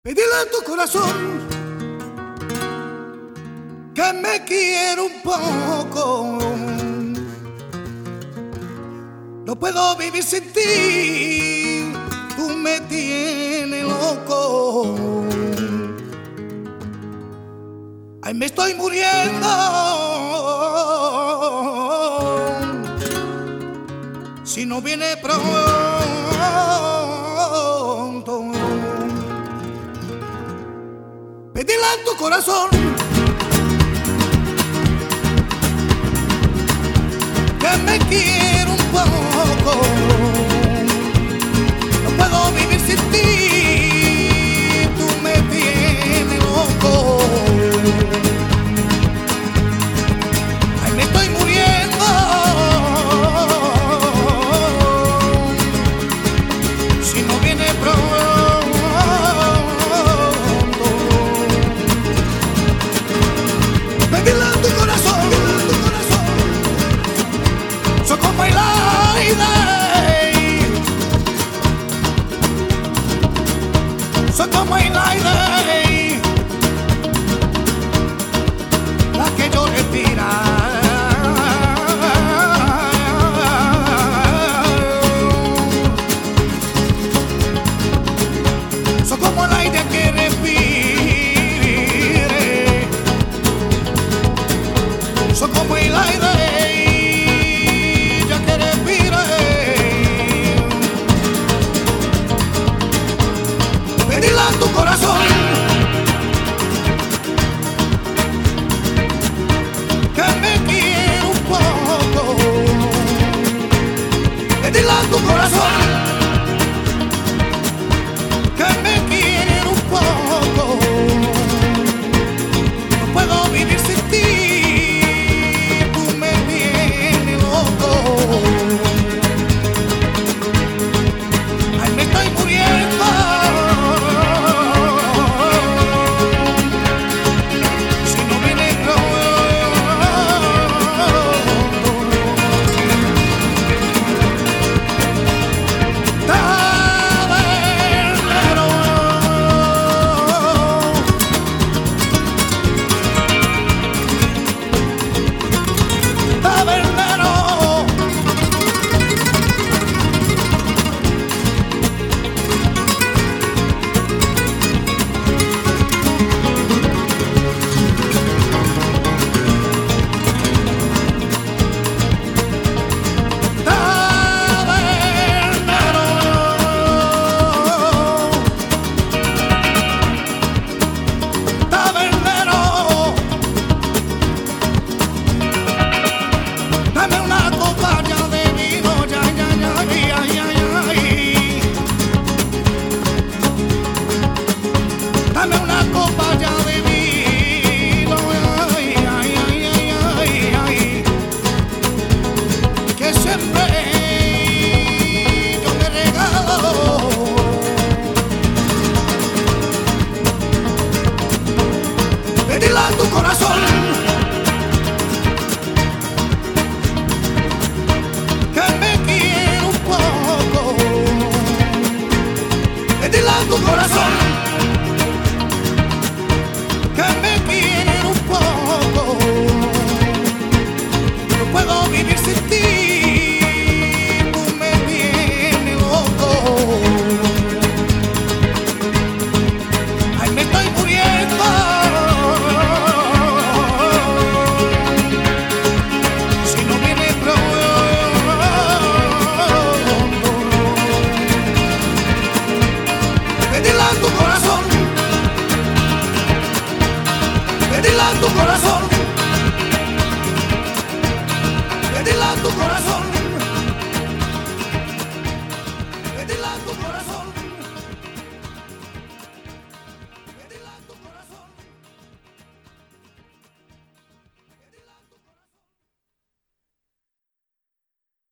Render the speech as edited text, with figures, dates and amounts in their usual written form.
Pedirle a tu corazón que me quiera un poco. No puedo vivir sin ti, tú me tienes loco. Ay, me estoy muriendo. Si no viene pronto, pedirle a tu corazón que me quiera un poco. No puedo vivir sin ti, tú me tienes loco. Ay, me estoy muriendo. Si no viene pronto, pedirle a tu corazón, so como el aire, so como el aire, la que yo respira. So como el aire que respire, so como el aire ya que respire. Pedirle a tu corazón que me quiera un poco. Pedirle a tu corazón que me quiera un poco. No puedo vivir sin ti, tú me tienes loco. Ay, me estoy muriendo. Si no viene pronto, tabernero, tabernero, dame una copa ya de vino, ya, ya, ya, ya, ya, ya. Dame una copa ya de vino, ay, ay, ay, ay, ay, ay. Que siempre yo te regalo. Pedirle a tu corazón